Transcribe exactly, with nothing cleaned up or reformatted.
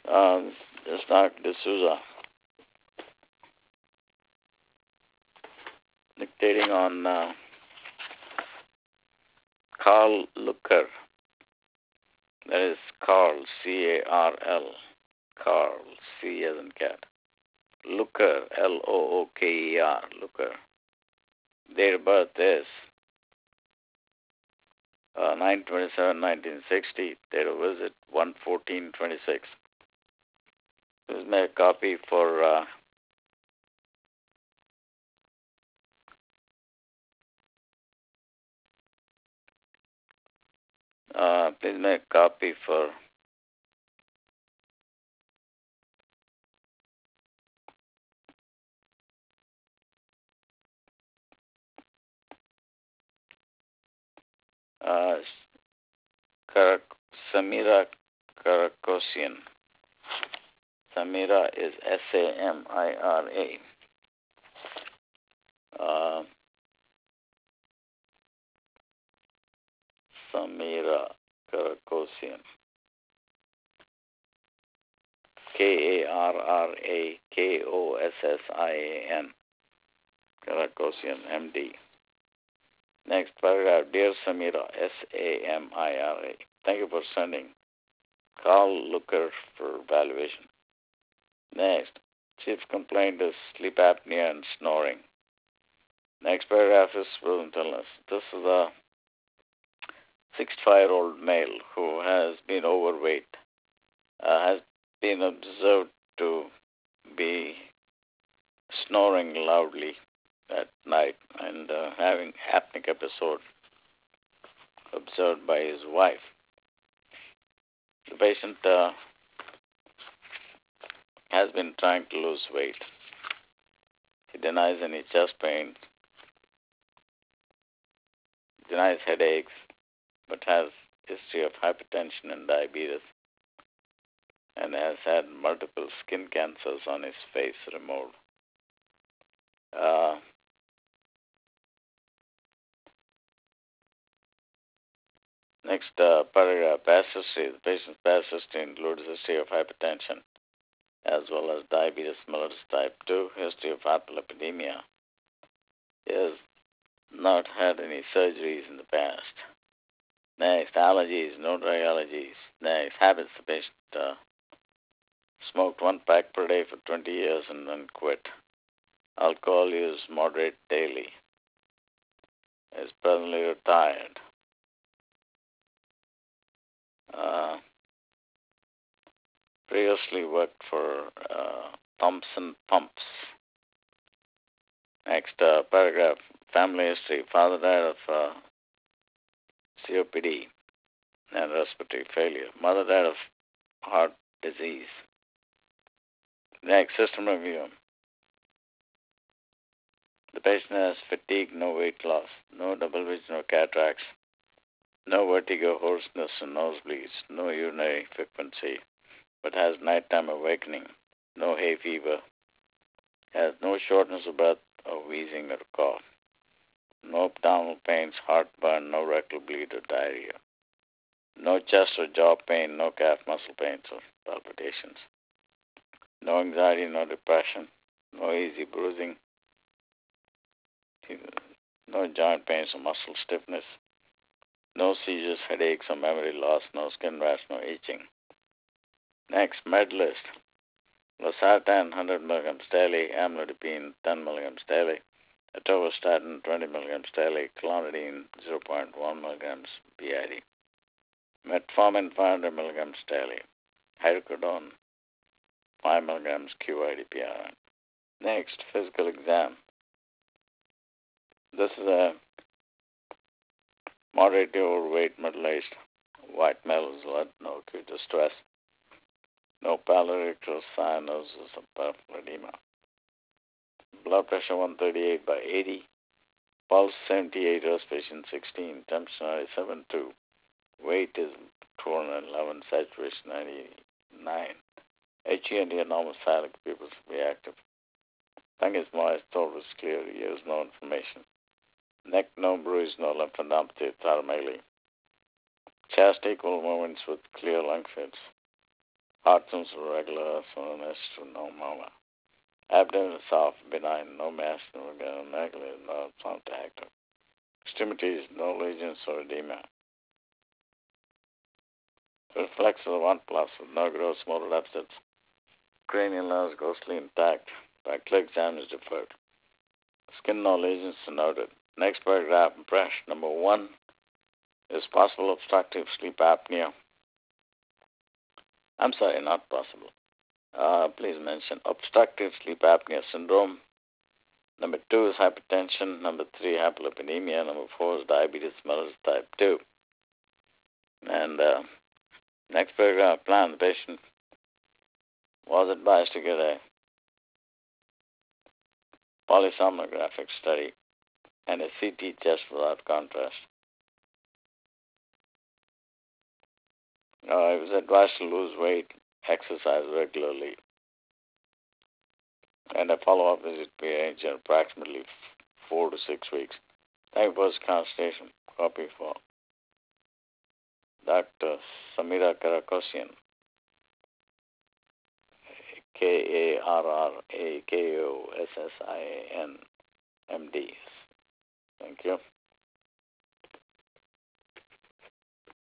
Uh, this is Doctor D'Souza dictating on uh, Carl Lucker. That is Carl, C A R L. Carl, C as in cat. Lucker, L O O K E R, Lucker. Date of birth is uh, nine twenty-seven nineteen sixty. Date of visit one fourteen twenty-six. This is my copy for uh, uh, please make a copy for uh, Karak- Samira Karakosian. Samira is S A M I R A. Uh, Samira Karakosian. K A R R A K O S S I A N. Karakosian, M D. Next paragraph. Dear Samira, S A M I R A. Thank you for sending Carl Lucker for evaluation. Next. Chief complaint is sleep apnea and snoring. Next paragraph is William Tillness. This is a sixty-five-year-old male who has been overweight, uh, has been observed to be snoring loudly at night and uh, having apneic episode observed by his wife. The patient uh, has been trying to lose weight. He denies any chest pain, denies headaches, but has history of hypertension and diabetes, and has had multiple skin cancers on his face removed. Uh, next uh, paragraph, past history. The patient's past history includes history of hypertension as well as diabetes mellitus type two, history of hyperlipidemia. He has not had any surgeries in the past. Next, allergies, no drug allergies. Next, habits. The patient uh, smoked one pack per day for twenty years and then quit. Alcohol use moderate daily. Is presently retired. Uh, previously worked for uh, Thompson Pumps. Next uh, paragraph, family history. Father died of uh, C O P D and respiratory failure. Mother died of heart disease. Next, system review. The patient has fatigue, no weight loss, no double vision or cataracts, no vertigo, hoarseness, and nosebleeds, no urinary frequency, but has nighttime awakening, no hay fever, has no shortness of breath or wheezing or cough, no abdominal pains, heartburn, no rectal bleed or diarrhea, no chest or jaw pain, no calf muscle pains or palpitations, no anxiety, no depression, no easy bruising, no joint pains or muscle stiffness, no seizures, headaches, or memory loss, no skin rash, no itching. Next, med list. Losartan, one hundred milligrams daily, amlodipine, ten milligrams daily, atorvastatin, twenty milligrams daily, clonidine, zero point one milligrams B I D, metformin, five hundred milligrams daily, hydrocodone, five milligrams Q I D P R N. Next, physical exam. This is a moderately overweight, middle-aged, white male who's had no acute distress, no pallor-rectal cyanosis or peripheral edema. Blood pressure one thirty-eight by eighty, pulse seventy-eight, respiration sixteen, temperature ninety-seven point two, weight is two hundred eleven, saturation ninety-nine. H E N D normal silent, pupils reactive. Tongue is moist, throat is clear, ears no inflammation. Neck no bruise, no lymphadenopathy, thoramegaly. Chest equal movements with clear lung fits. Heart sounds regular, soreness to normal. Abdomen is soft, benign, no mass, no negative, no sound active. Extremities, no lesions or edema. Reflex of one plus with no gross motor abscess. Cranial nerves ghostly intact. Right leg exam is deferred. Skin no lesions noted. Next paragraph, impression number one is possible obstructive sleep apnea. I'm sorry, not possible. Uh, please mention obstructive sleep apnea syndrome. Number two is hypertension. Number three, hyperlipidemia. Number four is diabetes mellitus type two. And uh, next paragraph, plan. The patient was advised to get a polysomnographic study and a C T test without contrast. Uh, he was advised to lose weight, exercise regularly, and a follow-up visit be arranged in approximately four to six weeks. Thank you for this consultation. Copy for Doctor Samira Karakosian, K A R R A K O S S I A N, M D. Thank you.